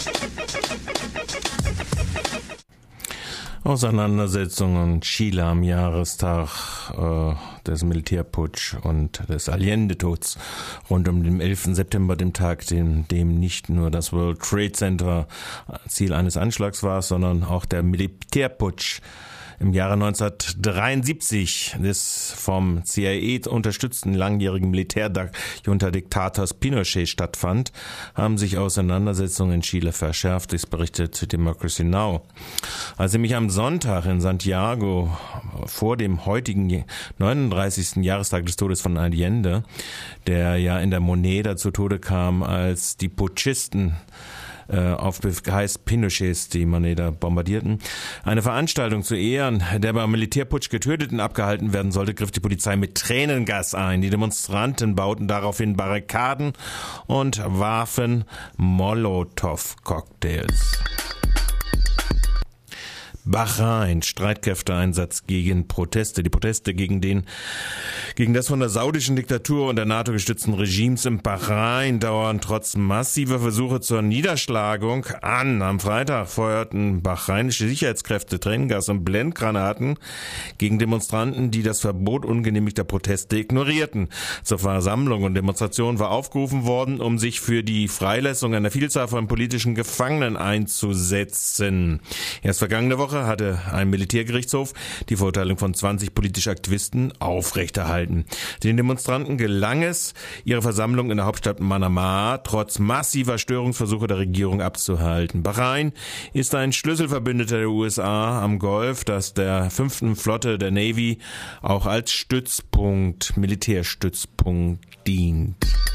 Auseinandersetzungen in Chile am Jahrestag des Militärputsch und des Allende-Tods rund um den 11. September, dem Tag, dem nicht nur das World Trade Center Ziel eines Anschlags war, sondern auch der Militärputsch im Jahre 1973 des vom CIA unterstützten langjährigen Militärjunta-Diktators Pinochet stattfand, haben sich Auseinandersetzungen in Chile verschärft. Dies berichtet Democracy Now! Als ich mich am Sonntag in Santiago vor dem heutigen 39. Jahrestag des Todes von Allende, der ja in der Moneda zu Tode kam, als die Putschisten auf Geheiß Pinochets die Moneda bombardierten, eine Veranstaltung zu Ehren der beim Militärputsch Getöteten abgehalten werden sollte, griff die Polizei mit Tränengas ein. Die Demonstranten bauten daraufhin Barrikaden und warfen Molotow-Cocktails. Bahrain, Streitkräfteeinsatz gegen Proteste. Die Proteste gegen das von der saudischen Diktatur und der NATO gestützten Regimes in Bahrain dauern trotz massiver Versuche zur Niederschlagung an. Am Freitag feuerten bahrainische Sicherheitskräfte Tränengas und Blendgranaten gegen Demonstranten, die das Verbot ungenehmigter Proteste ignorierten. Zur Versammlung und Demonstration war aufgerufen worden, um sich für die Freilassung einer Vielzahl von politischen Gefangenen einzusetzen. Erst vergangene Woche hatte ein Militärgerichtshof die Verurteilung von 20 politischen Aktivisten aufrechterhalten. Den Demonstranten gelang es, ihre Versammlung in der Hauptstadt Manama trotz massiver Störungsversuche der Regierung abzuhalten. Bahrain ist ein Schlüsselverbündeter der USA am Golf, das der 5. Flotte der Navy auch als Militärstützpunkt dient.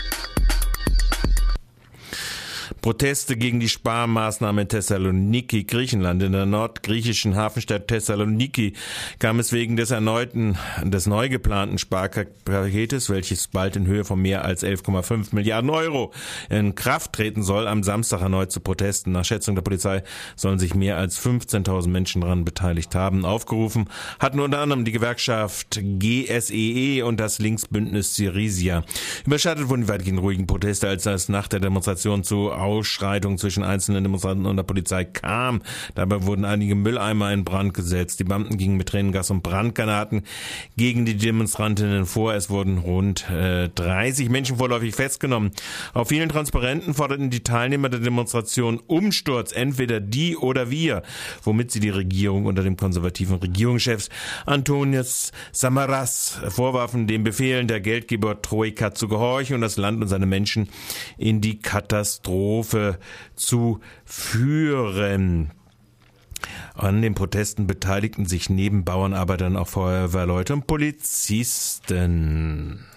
Proteste gegen die Sparmaßnahmen in Thessaloniki, Griechenland. In der nordgriechischen Hafenstadt Thessaloniki kam es wegen des neu geplanten Sparpaketes, welches bald in Höhe von mehr als 11,5 Milliarden Euro in Kraft treten soll, am Samstag erneut zu Protesten. Nach Schätzung der Polizei sollen sich mehr als 15.000 Menschen daran beteiligt haben. Aufgerufen hatten unter anderem die Gewerkschaft GSEE und das Linksbündnis Syriza. Überschattet wurden die weitgehend ruhigen Proteste, als es nach der Demonstration zu Ausschreitung zwischen einzelnen Demonstranten und der Polizei kam. Dabei wurden einige Mülleimer in Brand gesetzt. Die Beamten gingen mit Tränengas und Brandgranaten gegen die Demonstrantinnen vor. Es wurden rund 30 Menschen vorläufig festgenommen. Auf vielen Transparenten forderten die Teilnehmer der Demonstration Umsturz, entweder die oder wir, womit sie die Regierung unter dem konservativen Regierungschef Antonis Samaras vorwarfen, den Befehlen der Geldgeber Troika zu gehorchen und das Land und seine Menschen in die Katastrophe zu führen. An den Protesten beteiligten sich neben Bauernarbeitern auch Feuerwehrleute und Polizisten.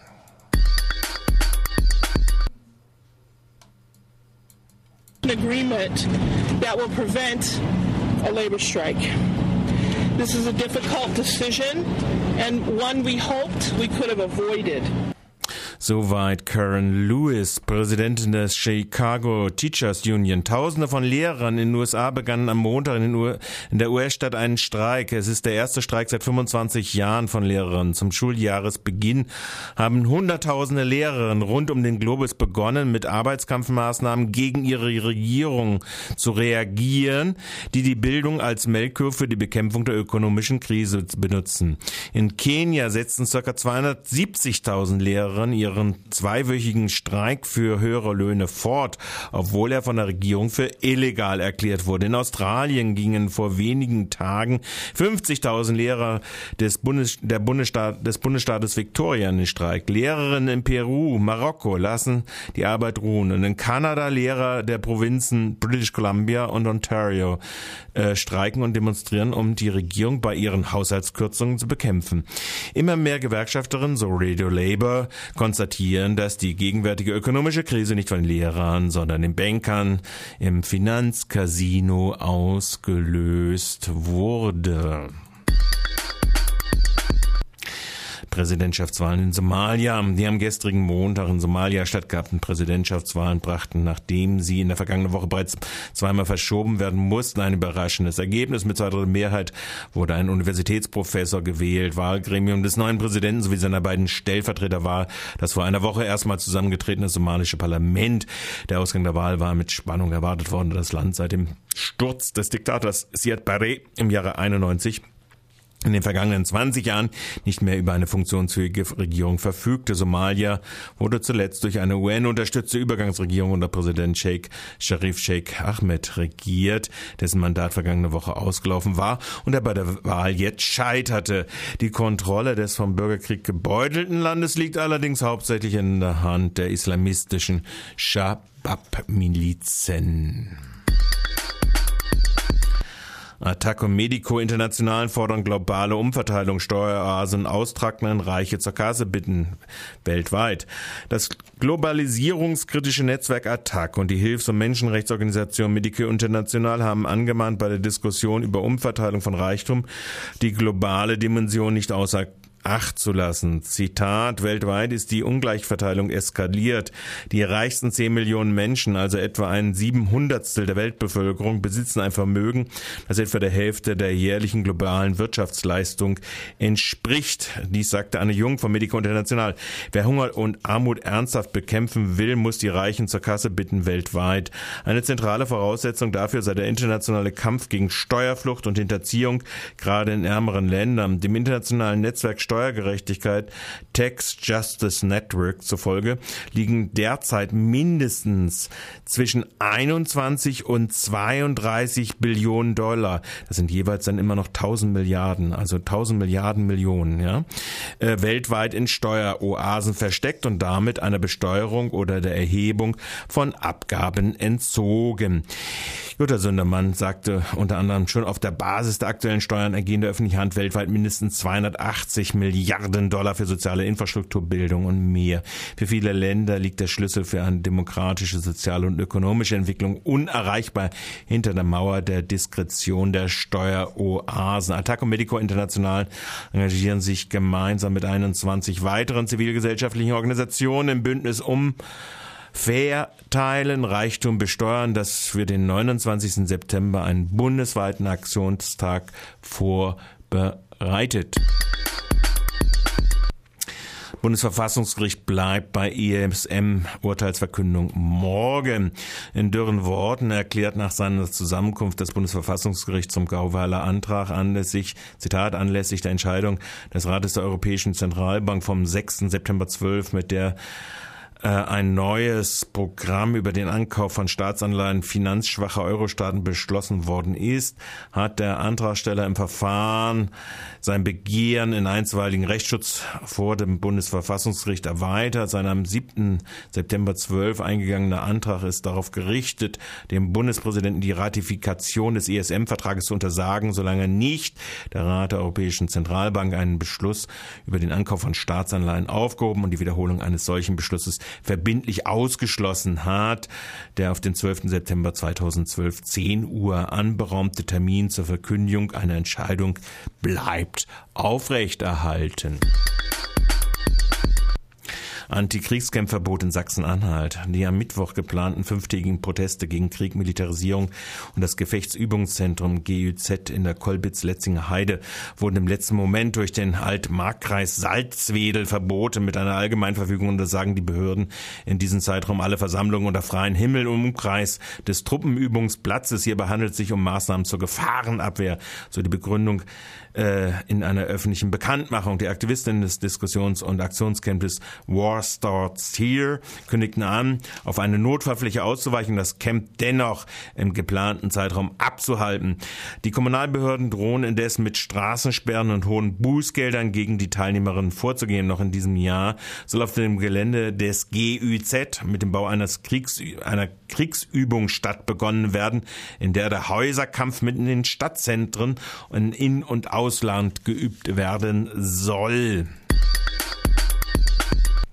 An agreement that will prevent a labor strike. This is a difficult decision and one we hoped we could have avoided. Soweit Karen Lewis, Präsidentin des Chicago Teachers Union. Tausende von Lehrern in den USA begannen am Montag in der US-Stadt einen Streik. Es ist der erste Streik seit 25 Jahren von Lehrern. Zum Schuljahresbeginn haben Hunderttausende Lehrerinnen rund um den Globus begonnen, mit Arbeitskampfmaßnahmen gegen ihre Regierung zu reagieren, die die Bildung als Melkkur für die Bekämpfung der ökonomischen Krise benutzen. In Kenia setzten ca. 270.000 Lehrerinnen ihren zweiwöchigen Streik für höhere Löhne fort, obwohl er von der Regierung für illegal erklärt wurde. In Australien gingen vor wenigen Tagen 50.000 Lehrer des Bundesstaates Victoria in den Streik. Lehrerinnen in Peru, Marokko lassen die Arbeit ruhen. Und in Kanada Lehrer der Provinzen British Columbia und Ontario streiken und demonstrieren, um die Regierung bei ihren Haushaltskürzungen zu bekämpfen. Immer mehr Gewerkschafterinnen, so Radio Labour, konstatieren, dass die gegenwärtige ökonomische Krise nicht von Lehrern, sondern den Bankern im Finanzcasino ausgelöst wurde. Präsidentschaftswahlen in Somalia. Die am gestrigen Montag in Somalia stattgehabten Präsidentschaftswahlen brachten, nachdem sie in der vergangenen Woche bereits zweimal verschoben werden mussten, ein überraschendes Ergebnis. Mit 2/3 Mehrheit wurde ein Universitätsprofessor gewählt. Wahlgremium des neuen Präsidenten sowie seiner beiden Stellvertreter war das vor einer Woche erstmal zusammengetretene somalische Parlament. Der Ausgang der Wahl war mit Spannung erwartet worden, da das Land seit dem Sturz des Diktators Siad Barre im Jahre 91 in den vergangenen 20 Jahren nicht mehr über eine funktionsfähige Regierung verfügte. Somalia wurde zuletzt durch eine UN-unterstützte Übergangsregierung unter Präsident Sharif Sheikh Ahmed regiert, dessen Mandat vergangene Woche ausgelaufen war und der bei der Wahl jetzt scheiterte. Die Kontrolle des vom Bürgerkrieg gebeutelten Landes liegt allerdings hauptsächlich in der Hand der islamistischen Shabab-Milizen. Attac und Medico International fordern globale Umverteilung, Steueroasen, austragenden Reiche zur Kasse bitten weltweit. Das globalisierungskritische Netzwerk Attac und die Hilfs- und Menschenrechtsorganisation Medico International haben angemahnt, bei der Diskussion über Umverteilung von Reichtum die globale Dimension nicht außer Acht zu lassen. Zitat: Weltweit ist die Ungleichverteilung eskaliert. Die reichsten 10 Millionen Menschen, also etwa ein 700stel der Weltbevölkerung, besitzen ein Vermögen, das etwa der Hälfte der jährlichen globalen Wirtschaftsleistung entspricht. Dies sagte Anne Jung von Medico International. Wer Hunger und Armut ernsthaft bekämpfen will, muss die Reichen zur Kasse bitten weltweit. Eine zentrale Voraussetzung dafür sei der internationale Kampf gegen Steuerflucht und Hinterziehung, gerade in ärmeren Ländern. Dem internationalen Netzwerk Steuergerechtigkeit Tax Justice Network zufolge liegen derzeit mindestens zwischen 21 und 32 Billionen Dollar. Das sind jeweils dann immer noch 1000 Milliarden, also 1000 Milliarden Millionen, ja, weltweit in Steueroasen versteckt und damit einer Besteuerung oder der Erhebung von Abgaben entzogen. Jutta Sündermann sagte unter anderem, schon auf der Basis der aktuellen Steuern ergehen der öffentlichen Hand weltweit mindestens 280 Milliarden Dollar für soziale Infrastruktur, Bildung und mehr. Für viele Länder liegt der Schlüssel für eine demokratische, soziale und ökonomische Entwicklung unerreichbar hinter der Mauer der Diskretion der Steueroasen. Attac und Medico International engagieren sich gemeinsam mit 21 weiteren zivilgesellschaftlichen Organisationen im Bündnis Verteilen, Reichtum besteuern, das für den 29. September einen bundesweiten Aktionstag vorbereitet. Bundesverfassungsgericht bleibt bei ESM-Urteilsverkündung morgen. In dürren Worten erklärt nach seiner Zusammenkunft das Bundesverfassungsgericht zum Gauweiler Antrag anlässlich der Entscheidung des Rates der Europäischen Zentralbank vom 6. September 12, mit der ein neues Programm über den Ankauf von Staatsanleihen finanzschwacher Euro-Staaten beschlossen worden ist, hat der Antragsteller im Verfahren sein Begehren in einstweiligen Rechtsschutz vor dem Bundesverfassungsgericht erweitert. Sein am 7. September 12 eingegangener Antrag ist darauf gerichtet, dem Bundespräsidenten die Ratifikation des ESM-Vertrages zu untersagen, solange nicht der Rat der Europäischen Zentralbank einen Beschluss über den Ankauf von Staatsanleihen aufgehoben und die Wiederholung eines solchen Beschlusses verbindlich ausgeschlossen hat. Der auf den 12. September 2012 10 Uhr anberaumte Termin zur Verkündigung einer Entscheidung bleibt aufrechterhalten. Antikriegscampverbot in Sachsen-Anhalt. Die am Mittwoch geplanten 5-tägigen Proteste gegen Krieg, Militarisierung und das Gefechtsübungszentrum GÜZ in der Kolbitz-Letzinger Heide wurden im letzten Moment durch den Altmarkkreis Salzwedel verboten. Mit einer Allgemeinverfügung untersagen die Behörden in diesem Zeitraum alle Versammlungen unter freiem Himmel im Umkreis des Truppenübungsplatzes. Hierbei handelt es sich um Maßnahmen zur Gefahrenabwehr, so die Begründung in einer öffentlichen Bekanntmachung. Die Aktivistinnen des Diskussions- und Aktionscampes War Starts Here kündigten an, auf eine Notfallfläche auszuweichen, das Camp dennoch im geplanten Zeitraum abzuhalten. Die Kommunalbehörden drohen indes mit Straßensperren und hohen Bußgeldern gegen die Teilnehmerinnen vorzugehen. Noch in diesem Jahr soll auf dem Gelände des GÜZ mit dem Bau einer Kriegsübungsstadt begonnen werden, in der der Häuserkampf mitten in den Stadtzentren und in- und Ausland geübt werden soll.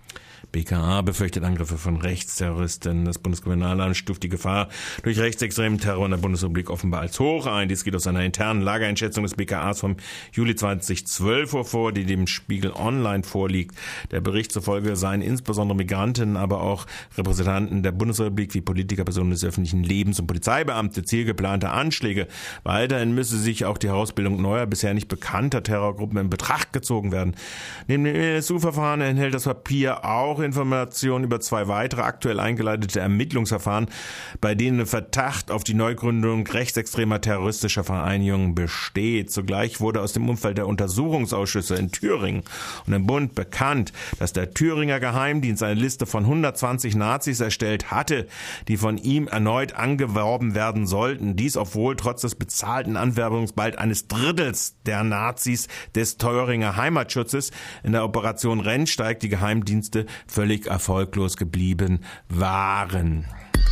BKA befürchtet Angriffe von Rechtsterroristen. Das Bundeskriminalamt stuft die Gefahr durch rechtsextremen Terror in der Bundesrepublik offenbar als hoch ein. Dies geht aus einer internen Lageeinschätzung des BKAs vom Juli 2012 hervor, die dem Spiegel Online vorliegt. Der Bericht zufolge seien insbesondere Migranten, aber auch Repräsentanten der Bundesrepublik wie Politiker, Personen des öffentlichen Lebens und Polizeibeamte Ziel geplanter Anschläge. Weiterhin müsse sich auch die Herausbildung neuer, bisher nicht bekannter Terrorgruppen in Betracht gezogen werden. Neben dem NSU-Verfahren enthält das Papier auch Informationen über 2 weitere aktuell eingeleitete Ermittlungsverfahren, bei denen ein Verdacht auf die Neugründung rechtsextremer terroristischer Vereinigungen besteht. Zugleich wurde aus dem Umfeld der Untersuchungsausschüsse in Thüringen und im Bund bekannt, dass der Thüringer Geheimdienst eine Liste von 120 Nazis erstellt hatte, die von ihm erneut angeworben werden sollten. Dies, obwohl trotz des bezahlten Anwerbungs bald eines Drittels der Nazis des Thüringer Heimatschutzes in der Operation Rennsteig die Geheimdienste völlig erfolglos geblieben waren.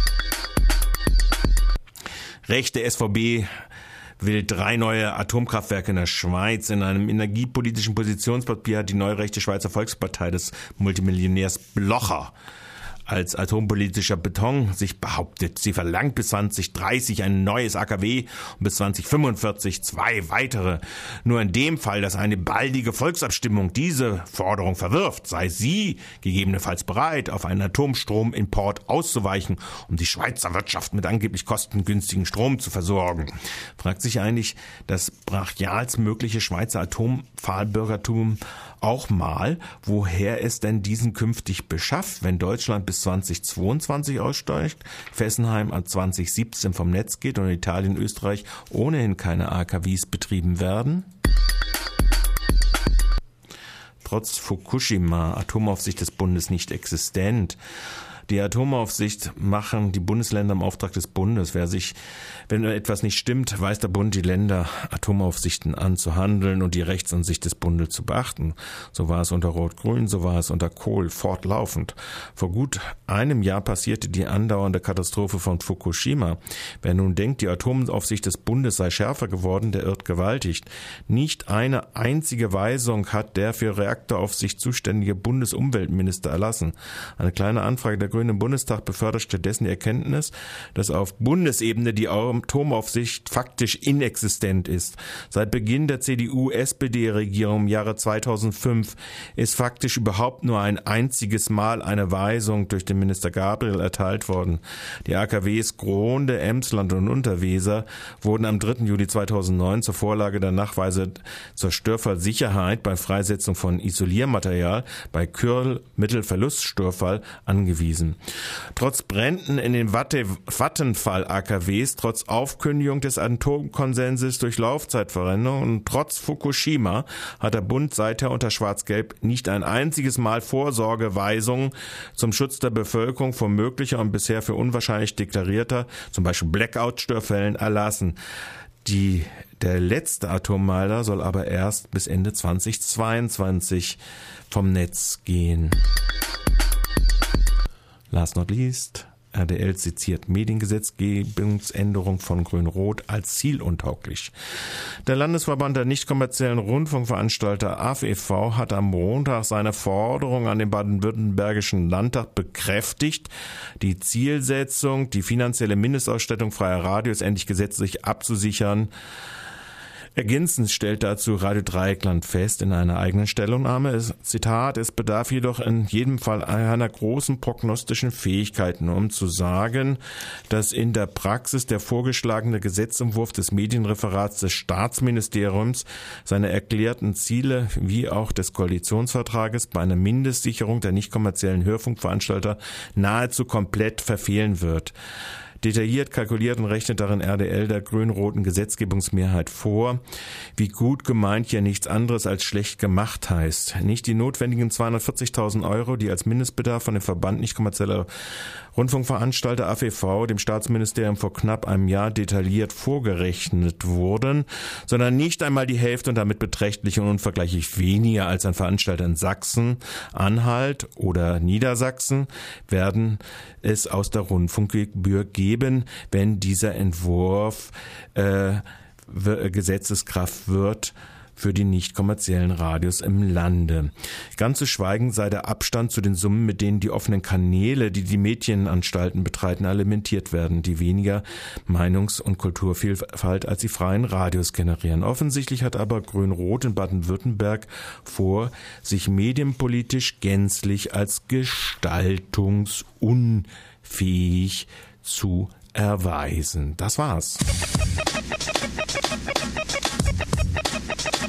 Rechte SVB will 3 neue Atomkraftwerke in der Schweiz. In einem energiepolitischen Positionspapier hat die neue rechte Schweizer Volkspartei des Multimillionärs Blocher als atompolitischer Beton sich behauptet. Sie verlangt bis 2030 ein neues AKW und bis 2045 2 weitere. Nur in dem Fall, dass eine baldige Volksabstimmung diese Forderung verwirft, sei sie gegebenenfalls bereit, auf einen Atomstromimport auszuweichen, um die Schweizer Wirtschaft mit angeblich kostengünstigen Strom zu versorgen. Fragt sich eigentlich das brachialsmögliche Schweizer Atompfahlbürgertum auch mal, woher es denn diesen künftig beschafft, wenn Deutschland bis 2022 aussteigt, Fessenheim ab 2017 vom Netz geht und Italien und Österreich ohnehin keine AKWs betrieben werden? Trotz Fukushima, Atomaufsicht des Bundes nicht existent. Die Atomaufsicht machen die Bundesländer im Auftrag des Bundes. Wenn etwas nicht stimmt, weist der Bund die Länder, Atomaufsichten an zu handeln und die Rechtsansicht des Bundes zu beachten. So war es unter Rot-Grün, so war es unter Kohl fortlaufend. Vor gut einem Jahr passierte die andauernde Katastrophe von Fukushima. Wer nun denkt, die Atomaufsicht des Bundes sei schärfer geworden, der irrt gewaltig. Nicht eine einzige Weisung hat der für Reaktoraufsicht zuständige Bundesumweltminister erlassen. Eine kleine Anfrage der Grünen im Bundestag befördert stattdessen die Erkenntnis, dass auf Bundesebene die Atomaufsicht faktisch inexistent ist. Seit Beginn der CDU-SPD-Regierung im Jahre 2005 ist faktisch überhaupt nur ein einziges Mal eine Weisung durch den Minister Gabriel erteilt worden. Die AKWs Gronde, Emsland und Unterweser wurden am 3. Juli 2009 zur Vorlage der Nachweise zur Störfallsicherheit bei Freisetzung von Isoliermaterial bei Mittelverluststörfall angewiesen. Trotz Bränden in den Vattenfall-AKWs, trotz Aufkündigung des Atomkonsenses durch Laufzeitveränderung und trotz Fukushima hat der Bund seither unter Schwarz-Gelb nicht ein einziges Mal Vorsorgeweisungen zum Schutz der Bevölkerung vor möglicher und bisher für unwahrscheinlich deklarierter, zum Beispiel Blackout-Störfällen, erlassen. Der letzte Atommeiler soll aber erst bis Ende 2022 vom Netz gehen. Last not least, RDL seziert Mediengesetzgebungsänderung von Grün-Rot als zieluntauglich. Der Landesverband der nicht-kommerziellen Rundfunkveranstalter AFEV hat am Montag seine Forderung an den baden-württembergischen Landtag bekräftigt, die Zielsetzung, die finanzielle Mindestausstattung freier Radios endlich gesetzlich abzusichern. Ergänzend stellt dazu Radio Dreieckland fest in einer eigenen Stellungnahme, Zitat, es bedarf jedoch in jedem Fall einer großen prognostischen Fähigkeiten, um zu sagen, dass in der Praxis der vorgeschlagene Gesetzentwurf des Medienreferats des Staatsministeriums seine erklärten Ziele wie auch des Koalitionsvertrages bei einer Mindestsicherung der nicht kommerziellen Hörfunkveranstalter nahezu komplett verfehlen wird. Detailliert kalkuliert und rechnet darin RDL der grün-roten Gesetzgebungsmehrheit vor, wie gut gemeint hier nichts anderes als schlecht gemacht heißt. Nicht die notwendigen 240.000 €, die als Mindestbedarf von dem Verband nicht kommerzieller Rundfunkveranstalter AFEV, dem Staatsministerium vor knapp einem Jahr detailliert vorgerechnet wurden, sondern nicht einmal die Hälfte und damit beträchtlich und unvergleichlich weniger als ein Veranstalter in Sachsen, Anhalt oder Niedersachsen werden es aus der Rundfunkgebühr geben, wenn dieser Entwurf Gesetzeskraft wird, für die nicht kommerziellen Radios im Lande. Ganz zu schweigen sei der Abstand zu den Summen, mit denen die offenen Kanäle, die die Medienanstalten betreiben, alimentiert werden, die weniger Meinungs- und Kulturvielfalt als die freien Radios generieren. Offensichtlich hat aber Grün-Rot in Baden-Württemberg vor, sich medienpolitisch gänzlich als gestaltungsunfähig zu erweisen. Das war's.